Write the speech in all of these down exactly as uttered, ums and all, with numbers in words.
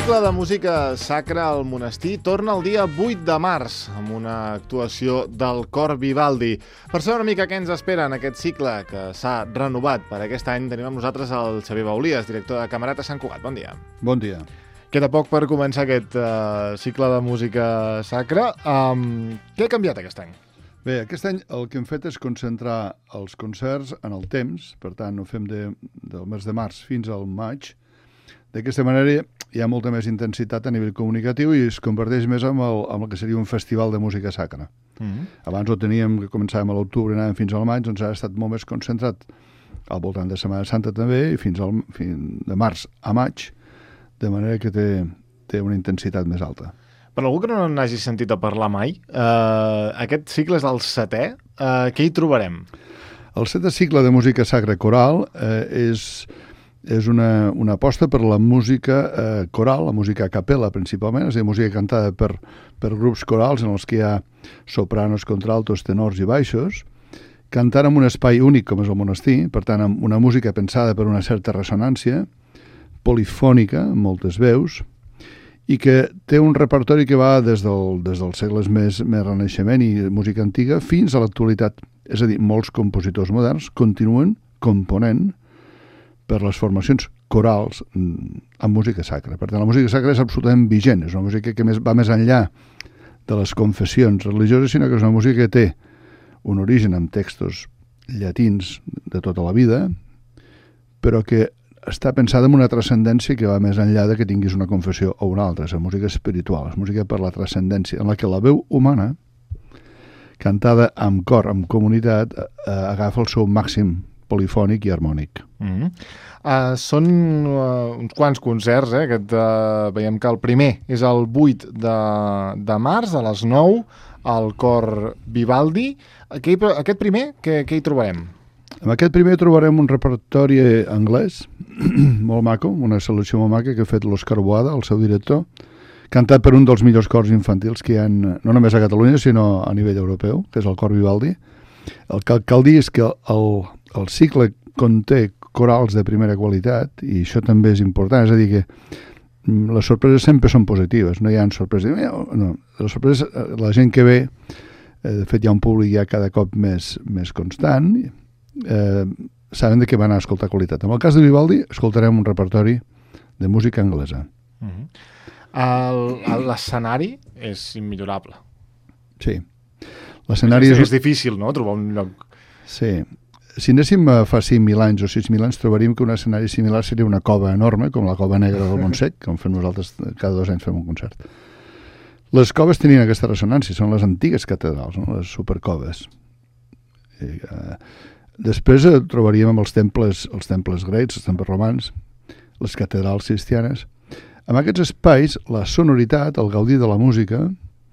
cicle de música sacra al monestir torna el dia vuit de març amb una actuació del Cor Vivaldi. Per saber una mica què ens espera en aquest cicle que s'ha renovat per aquest any, tenim amb nosaltres el Xavier Baulies, director de Camerata Sant Cugat. Bon dia. Bon dia. Queda poc per començar aquest uh, cicle de música sacra. Um, què ha canviat aquest any? Bé, aquest any el que hem fet és concentrar els concerts en el temps, per tant, ho fem de, del mes de març fins al maig. D'aquesta manera hi ha molta més intensitat a nivell comunicatiu i es converteix més en el, en el que seria un festival de música sacra. Mm-hmm. Abans ho teníem, que començàvem a l'octubre i anàvem fins al maig, doncs ha estat molt més concentrat al voltant de Setmana Santa també, i fins al fins de març a maig, de manera que té, té una intensitat més alta. Per algú que no n'hagi sentit a parlar mai, eh, aquest cicle és el setè, eh, què hi trobarem? El setè cicle de música sacra coral eh, és... és una, una aposta per la música eh, coral, la música a capella principalment, és a dir, música cantada per, per grups corals en els que hi ha sopranos, contraltos, tenors i baixos, cantant en un espai únic com és el monestir, per tant, amb una música pensada per una certa ressonància, polifònica, amb moltes veus, i que té un repertori que va des, del, des dels segles més, més renaixement i música antiga fins a l'actualitat. És a dir, molts compositors moderns continuen component per les formacions corals amb música sacra. Per tant, la música sacra és absolutament vigent, és una música que més, va més enllà de les confessions religioses, sinó que és una música que té un origen amb textos llatins de tota la vida, però que està pensada en una transcendència que va més enllà de que tinguis una confessió o una altra. És la música espiritual, és música per la transcendència, en la que la veu humana, cantada amb cor, amb comunitat, eh, agafa el seu màxim polifònic i harmònic. Mm-hmm. uh, són uh, uns quants concerts, eh? Aquest, uh, veiem que el primer és el vuit de, de març a les nou al Cor Vivaldi. Aquí, aquest primer, què, què hi trobarem? En aquest primer trobarem un repertori anglès molt maco, una selecció molt maca que ha fet l'Òscar Boada, el seu director, cantat per un dels millors cors infantils que hi ha no només a Catalunya sinó a nivell europeu, que és el Cor Vivaldi. El que cal dir és que el El cicle conté corals de primera qualitat i això també és important, és a dir que les sorpreses sempre són positives, no hi ha sorpreses. No, les sorpreses, la gent que ve, eh, de fet hi ha un públic ja cada cop més, més constant, eh, saben de què van a escoltar qualitat. En el cas de Vivaldi escoltarem un repertori de música anglesa. Uh-huh. L'escenari és immillorable. Sí. L'escenari és, és, és difícil, no?, trobar un lloc... Sí. Si anéssim fa cinc mil anys o sis mil anys, trobaríem que un escenari similar seria una cova enorme, com la Cova Negra del Montsec, com fem nosaltres cada dos anys fem un concert. Les coves tenien aquesta ressonància, són les antigues catedrals, no? Les supercoves. I, eh, després eh, trobaríem amb els temples, els temples grecs, els temples romans, les catedrals cristianes. En aquests espais, la sonoritat, el gaudir de la música,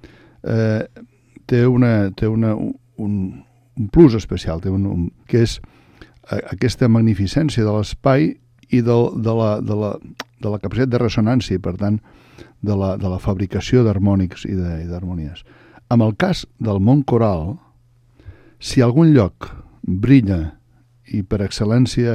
eh, té una... Té una un, un plus especial, té un, un, que és a, aquesta magnificència de l'espai i de, de, la, de, la, de la capacitat de ressonància, per tant, de la, de la fabricació d'harmònics i d'harmonies. En el cas del món coral, si algun lloc brilla i per excel·lència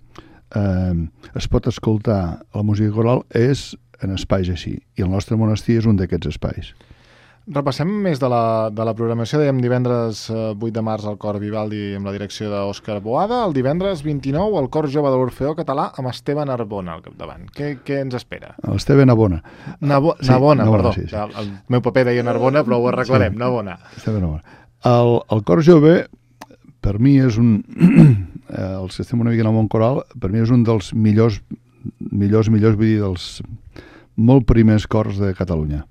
eh, es pot escoltar la música coral és en espais així, i el nostre monestir és un d'aquests espais. Repassem més de la, de la programació. Dèiem divendres eh, vuit de març al Cor Vivaldi amb la direcció d'Òscar Boada, el divendres vint-i-nou al Cor Jove de l'Orfeó Català amb Esteve Narbona al capdavant. Què, què ens espera? Esteve Narbona. Nabo, sí, Narbona, Narbona, perdó. Sí, sí. El, el meu paper deia Narbona, però ho arreglarem, sí. Narbona. Esteve Narbona. El, el Cor Jove, per mi és un... els que estem una mica en el món coral, per mi és un dels millors, millors, millors, vull dir, dels molt primers cors de Catalunya.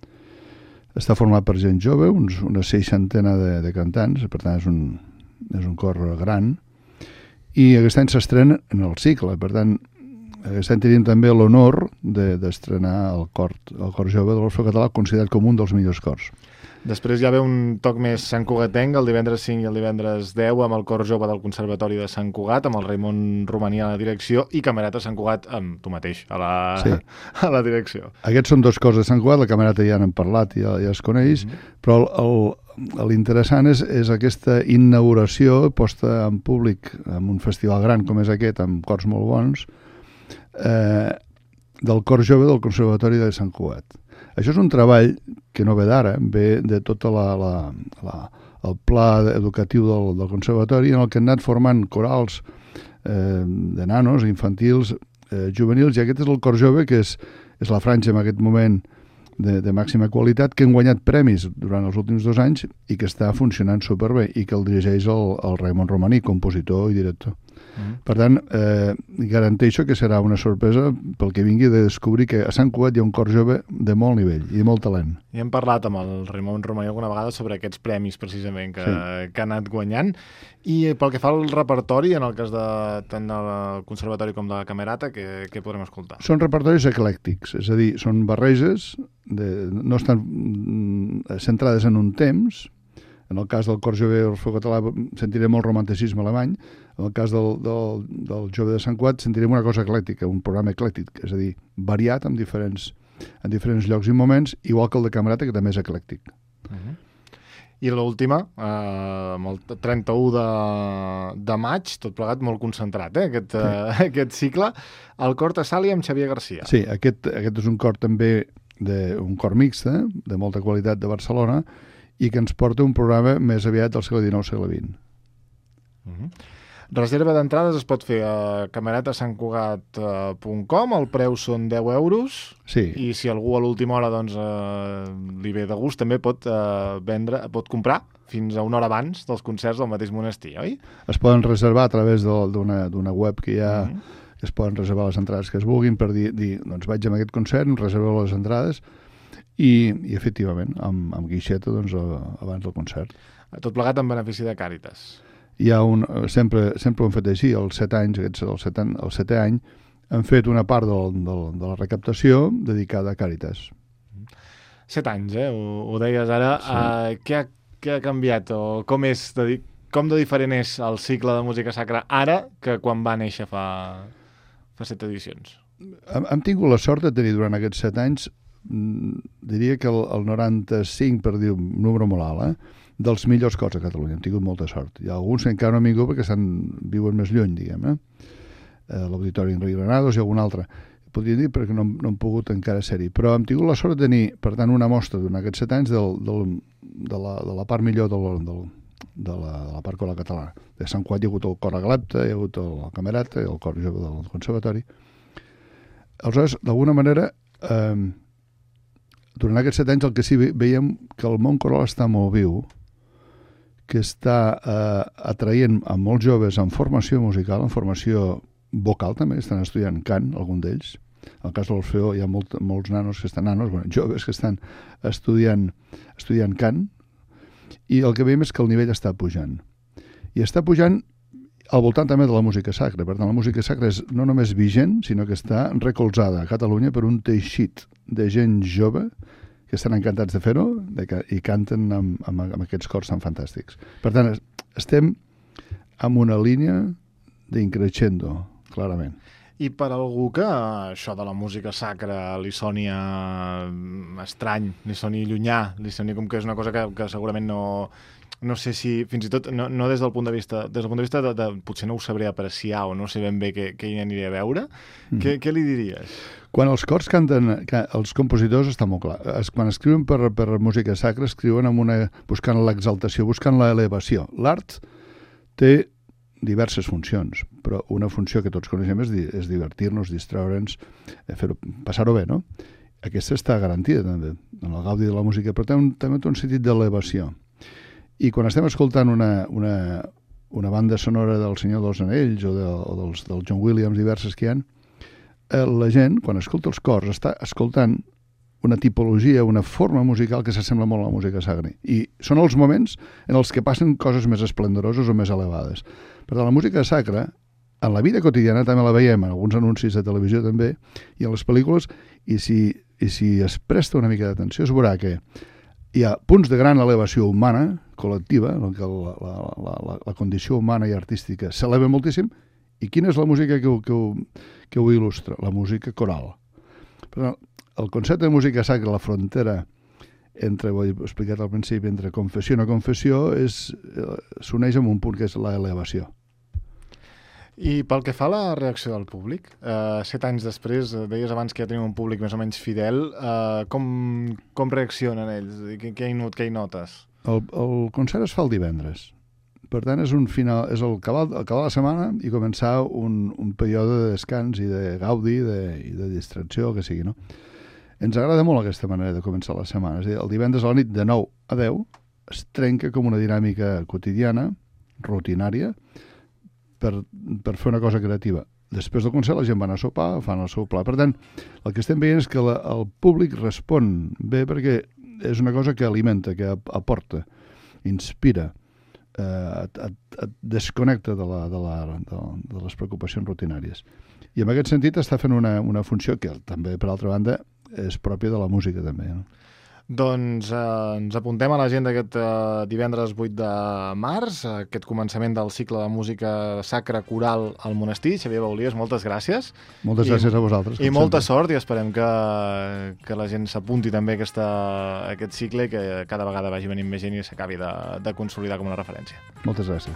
Està format per gent jove, uns, una seixantena de, de cantants, per tant és un, és un cor gran, i aquest any s'estrena en el cicle, per tant aquest any tenim també l'honor d'estrenar de, el, cor, el cor jove de l'Orfeó Català, considerat com un dels millors cors. Després ja ve un toc més Sant Cugatenc, el divendres cinc i el divendres deu, amb el Cor Jove del Conservatori de Sant Cugat, amb el Raimon Romaní a la direcció, i Camerata Sant Cugat amb tu mateix, a la, sí. a la direcció. Aquests són dos cors de Sant Cugat, la Camerata ja n'hem parlat, ja, ja es coneix, mm-hmm. però l'interessant és, és aquesta inauguració posta en públic en un festival gran com és aquest, amb cors molt bons, eh, del cor jove del Conservatori de Sant Cugat. Això és un treball que no ve d'ara, ve de tot la, la, la, el pla educatiu del, del Conservatori, en el que han anat formant corals eh, de nanos, infantils, eh, juvenils, i aquest és el cor jove, que és, és la franja en aquest moment de, de màxima qualitat, que han guanyat premis durant els últims dos anys i que està funcionant superbé, i que el dirigeix el, el Raimon Romaní, compositor i director. Mm. Per tant, eh, garanteixo que serà una sorpresa pel que vingui de descobrir que a Sant Cugat hi ha un cor jove de molt nivell i de molt talent. I hem parlat amb el Raimon Romaní alguna vegada sobre aquests premis precisament que, sí. que han anat guanyant, i pel que fa al repertori, en el cas de tant del Conservatori com de la Camerata, què, què podrem escoltar? Són repertoris eclèctics, és a dir, són barreges, de, no estan centrades en un temps. En el cas del cor jove Orfeo Català sentirem molt romanticisme alemany. En el cas del, del, del jove de Sant Cugat sentirem una cosa eclèctica, un programa eclèctic, és a dir, variat en diferents, en diferents llocs i moments, igual que el de Camerata, que també és eclèctic. Uh-huh. I l'última, eh, amb el trenta-u de, de maig, tot plegat molt concentrat, eh, aquest, sí. eh, aquest cicle, el cor Tessàlia amb Xavier Garcia. Sí, aquest, aquest és un cor també, de, un cor mixte, de molta qualitat de Barcelona, i que ens porta un programa més aviat del segle dinou segle vint. Uh-huh. Reserva d'entrades es pot fer a camerata sant cugat punt com, el preu són deu euros, sí. I si algú a l'última hora doncs, eh, li ve de gust, també pot, eh, vendre, pot comprar fins a una hora abans dels concerts del mateix monestir, oi? Es poden reservar a través d'una web que hi ha, uh-huh. que es poden reservar les entrades que es vulguin per dir, dir doncs vaig a aquest concert, em reserveu les entrades, I, i efectivament, amb, amb guixeta doncs, abans del concert. Tot plegat en benefici de Càritas. Hi ha un, sempre, sempre ho hem fet així, els set anys, aquests, el, set, el setè any, hem fet una part del, del, de la recaptació dedicada a Càritas. Set anys, eh? Ho, ho deies ara. Sí. Uh, què, ha, què ha canviat? O com, és de, com de diferent és el cicle de música sacra ara que quan va néixer fa, fa set edicions? Hem, hem tingut la sort de tenir durant aquests set anys diria que el, el noranta-cinc, per dir un número molt alt, eh, dels millors cors a Catalunya. Hem tingut molta sort. Hi ha alguns que encara no han vingut perquè estan, viuen més lluny, diguem, eh? eh L'Auditori Enric Granados i algun altre. Podria dir perquè no, no hem pogut encara ser-hi. Però hem tingut la sort de tenir, per tant, una mostra durant aquests set anys del, del, de, la, de la part millor del, del, de, la, de la part coral catalana. De Sant Cugat hi ha hagut el cor Aglepta, hi ha hagut el Camerata, el cor jove del Conservatori. Aleshores, d'alguna manera, eh, durant aquests set anys el que sí veiem que el món coral està molt viu, que està eh, atraient a molts joves en formació musical, en formació vocal també, estan estudiant cant, algun d'ells. En el cas de l'Orfeo hi ha molt, molts nanos que estan nanos, bueno, joves que estan estudiant, estudiant cant, i el que veiem és que el nivell està pujant. I està pujant al voltant també de la música sacra. Per tant, la música sacra és no només vigent, sinó que està recolzada a Catalunya per un teixit de gent jove que estan encantats de fer-ho i canten amb, amb, amb aquests cors tan fantàstics. Per tant, estem en una línia d'increscendo, clarament. I per algú que això de la música sacra li soni estrany, li soni llunyà, li soni com que és una cosa que, que segurament no... no sé si, fins i tot, no, no des del punt de vista, des del punt de vista de, de potser no ho sabré apreciar o no sé ben bé què, què hi aniré a veure, mm. què, què li diries? Quan els cors canten, els compositors està molt clar, es, quan escriuen per, per música sacra, escriuen amb una, buscant l'exaltació, buscant l'elevació. L'art té diverses funcions, però una funció que tots coneixem és, és divertir-nos, distraure'ns, fer-ho, passar-ho bé, no? Aquesta està garantida també, en el gaudi de la música, però té un, també té un sentit d'elevació. I quan estem escoltant una, una, una banda sonora del Senyor dels Anells o, de, o dels, del John Williams, diverses que hi ha, eh, la gent, quan escolta els cors, està escoltant una tipologia, una forma musical que s'assembla molt a la música sacra. I són els moments en els que passen coses més esplendoroses o més elevades. Per tant, la música sacra, en la vida quotidiana també la veiem, en alguns anuncis de televisió també, i en les pel·lícules, i si, i si es presta una mica d'atenció es veurà que hi ha punts de gran elevació humana, col·lectiva, en què la, la, la, la, la condició humana i artística s'eleva moltíssim. I quina és la música que ho, que ho, que ho il·lustra? La música coral. Però el concepte de música sacra, la frontera entre, ho he explicat al principi, entre confessió i no confessió, és, s'uneix amb un punt que és l'elevació. I pel que fa a la reacció del públic, eh, set anys després, eh, deies abans que ja tenim un públic més o menys fidel, eh, com, com reaccionen ells? Què, què, hi, not, què hi notes? El, el concert es fa el divendres. Per tant, és, un final, és el acabar, acabar la setmana i començar un, un període de descans i de gaudi de, i de distracció, que sigui, no? Ens agrada molt aquesta manera de començar la setmana. És a dir, el divendres a la nit de nou a deu es trenca com una dinàmica quotidiana, rutinària, per, per fer una cosa creativa. Després del concert la gent va anar a sopar, fan el seu pla. Per tant, el que estem veient és que la, el públic respon bé perquè és una cosa que alimenta, que aporta, inspira, eh, et, et, et desconnecta de, la, de, la, de, de les preocupacions rutinàries. I en aquest sentit està fent una, una funció que també, per altra banda, és pròpia de la música també, no? Doncs eh, ens apuntem a l'agenda aquest eh, divendres vuit de març, aquest començament del cicle de música sacra coral al monestir. Xavier Baulies, moltes gràcies. Moltes I, gràcies a vosaltres. I molta sempre. Sort, i esperem que, que la gent s'apunti també a aquesta, a aquest cicle i que cada vegada vagi venint més gent i s'acabi de, de consolidar com una referència. Moltes gràcies.